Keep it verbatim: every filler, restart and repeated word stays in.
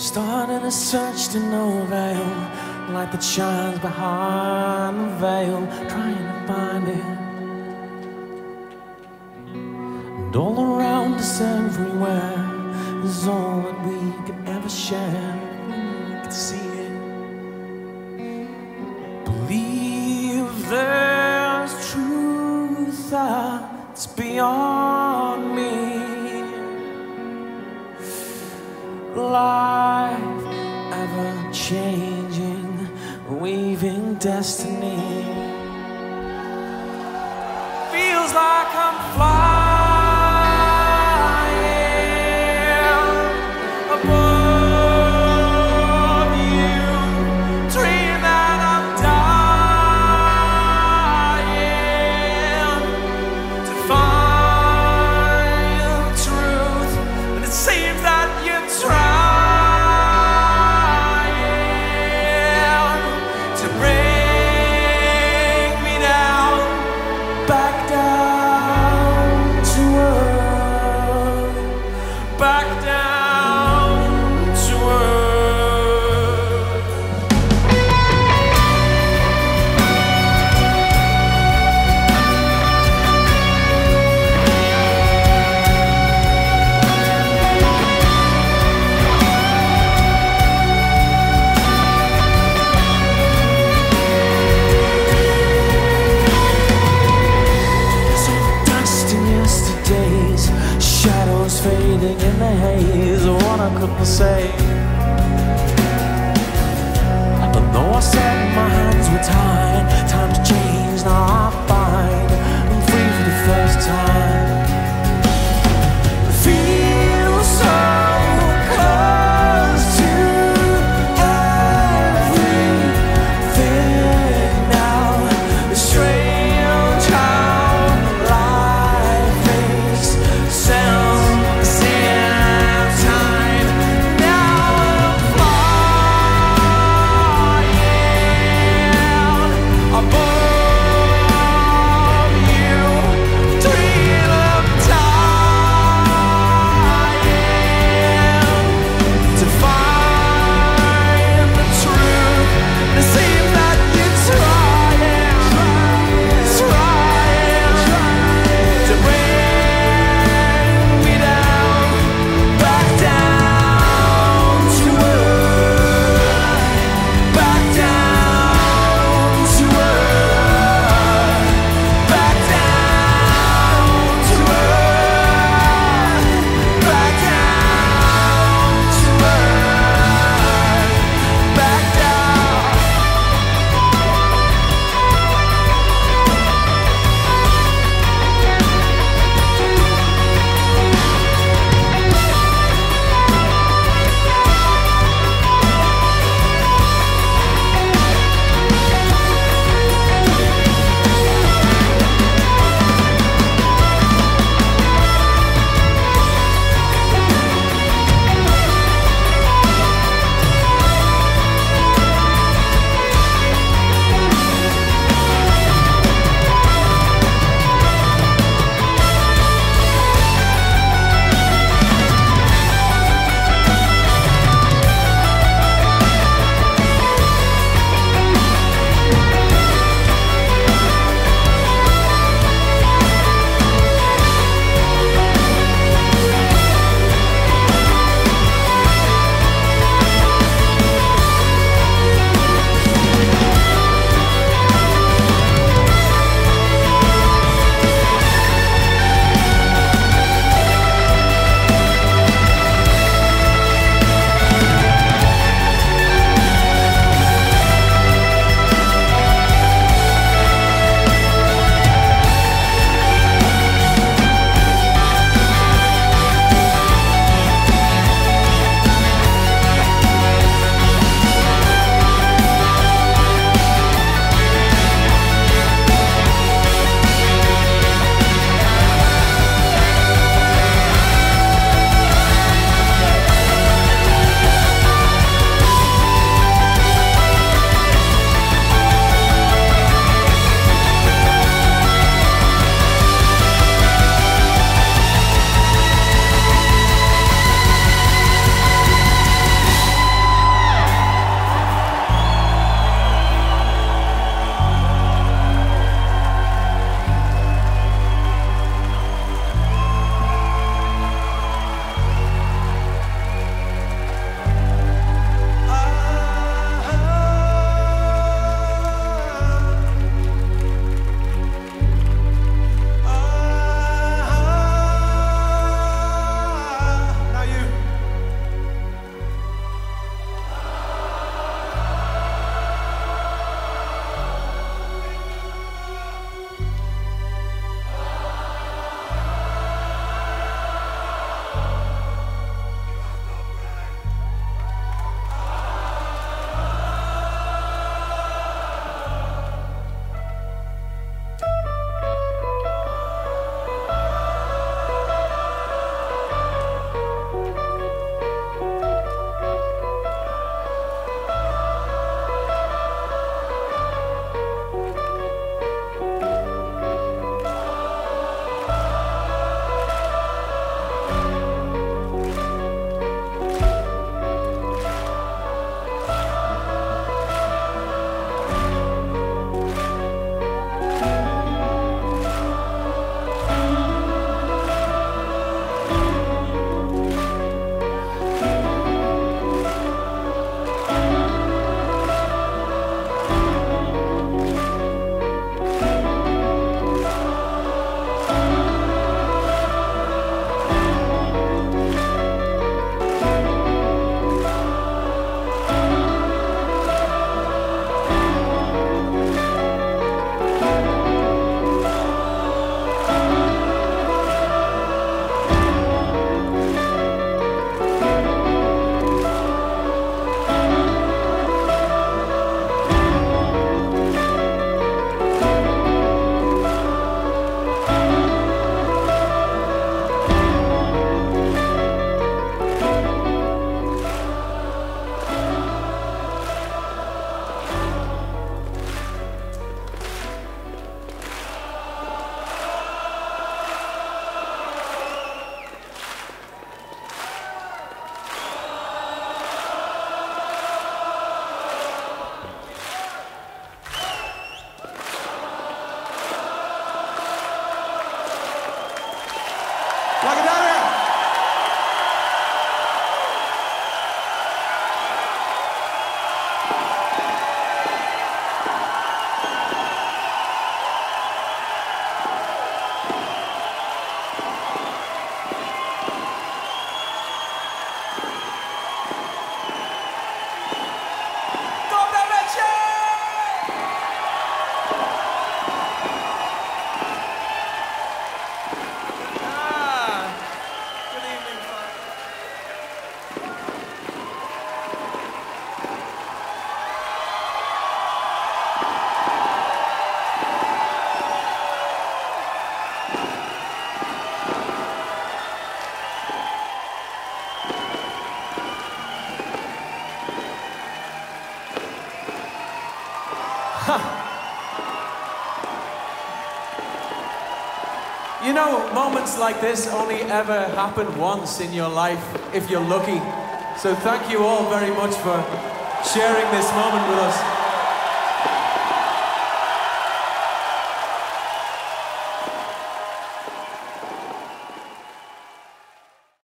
Starting a search to no avail, light that shines behind the veil, trying to find it. And all around us everywhere is all that we could ever share. We could see it. Believe there's truth that's beyond me. Life ever changing, weaving destiny. Feels like I'm flying above you, dream that I'm dying to find the truth, and it seems that you try. Fading in the haze of what I couldn't say. But though I said my hands were tied, time's changed, now I find I'm free for the first time. Feel so close to everything now. It's strange how life makes sense. I'm You know, moments like this only ever happen once in your life, if you're lucky. So thank you all very much for sharing this moment with us.